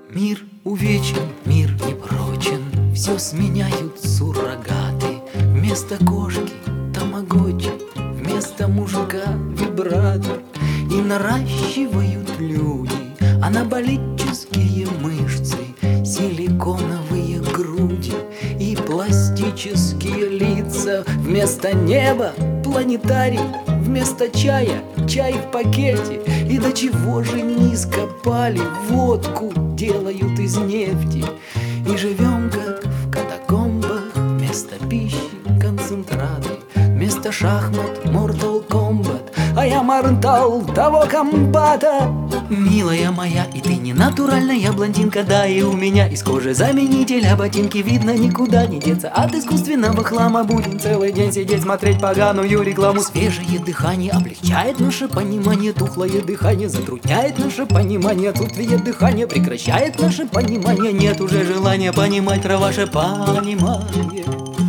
Мир увечен, мир непрочен, все сменяют суррогаты. Вместо кошки тамагочи, вместо мужика вибратор. И наращивают люди анаболические мышцы, силиконовые груди и пластические лица. Вместо неба планетарий, вместо чая чай в пакете. И до чего же низко пали, водку делают из нефти. И живем как в катакомбах, вместо пищи концентраты, вместо шахмат Mortal Kombat, а я мортал того комбата. Милая моя, и ты не натуральная блондинка, да, и у меня из кожи заменителя ботинки. Видно, никуда не деться от искусственного хлама. Будем целый день сидеть, смотреть поганую рекламу. Свежее дыхание облегчает наше понимание, тухлое дыхание затрудняет наше понимание. Отсутствие дыхания прекращает наше понимание. Нет уже желания понимать про ваше понимание.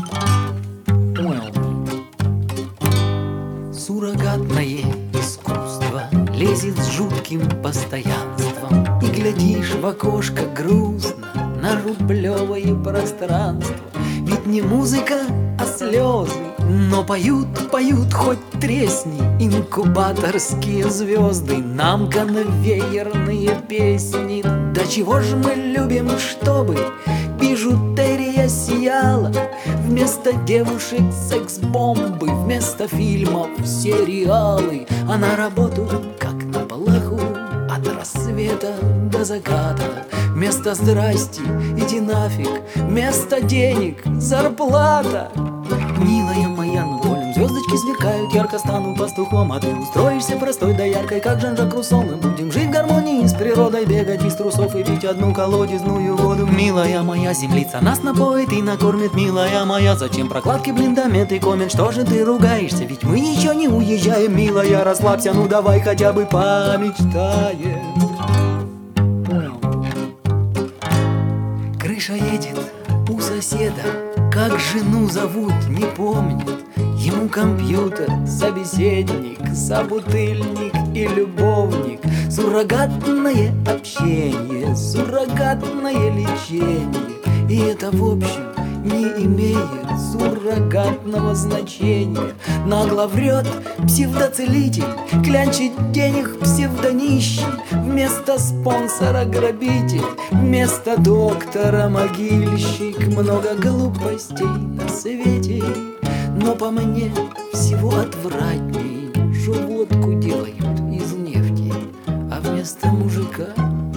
Суррогатное искусство лезет с жутким постоянством. И глядишь в окошко грустно на рублевое пространство. Ведь не музыка, а слезы, но поют, поют, хоть тресни. Инкубаторские звезды нам конвейерные песни. Да чего ж мы любим, чтобы бижутерия сияла. Вместо девушек секс-бомбы, вместо фильмов сериалы. А на работу, как на плаху, от рассвета до заката. Вместо здрасти иди нафиг, вместо денег зарплата. Милая моя, над полем звездочки сверкают, ярко стану пастухом. А ты устроишься простой да яркой, как Жан-Жак Руссо. Мы будем жить в гармонии с природой, бегать без трусов и пить одну колодезную воду. Милая моя, землица нас напоит и накормит. Милая моя, зачем прокладки, блиндометы, коммент? Что же ты ругаешься, ведь мы еще не уезжаем. Милая, расслабься, ну давай хотя бы помечтаем. Крыша едет у соседа, как жену зовут, не помнит. Ему компьютер, собеседник, собутыльник и любовник. Суррогатное общение, суррогатное лечение. И это в общем не имеет суррогатного значения. Нагло врет псевдоцелитель, клянчит денег псевдонищий. Вместо спонсора грабитель, вместо доктора могильщик. Много глупостей на свете, но по мне всего отвратней, что водку делают из нефти, а вместо мужика